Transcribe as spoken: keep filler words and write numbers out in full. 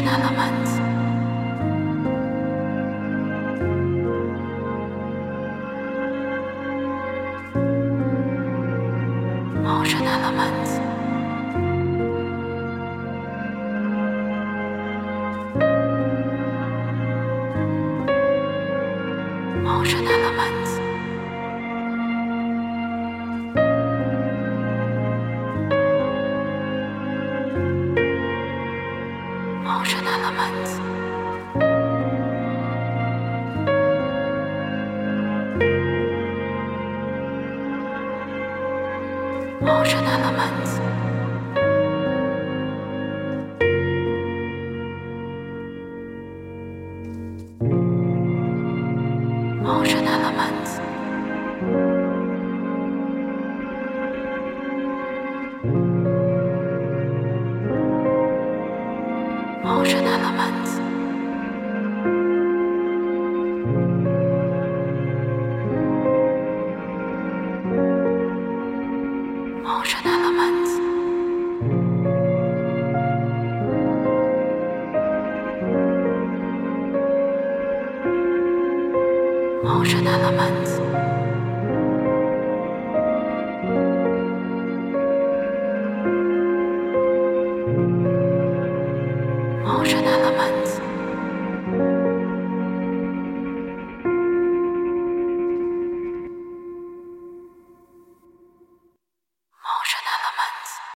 elements. Motion elements. Motion elements. Motion elements. Motion elements. Motion elements. Motion elements. Motion elements. Motion elements. Motion elements.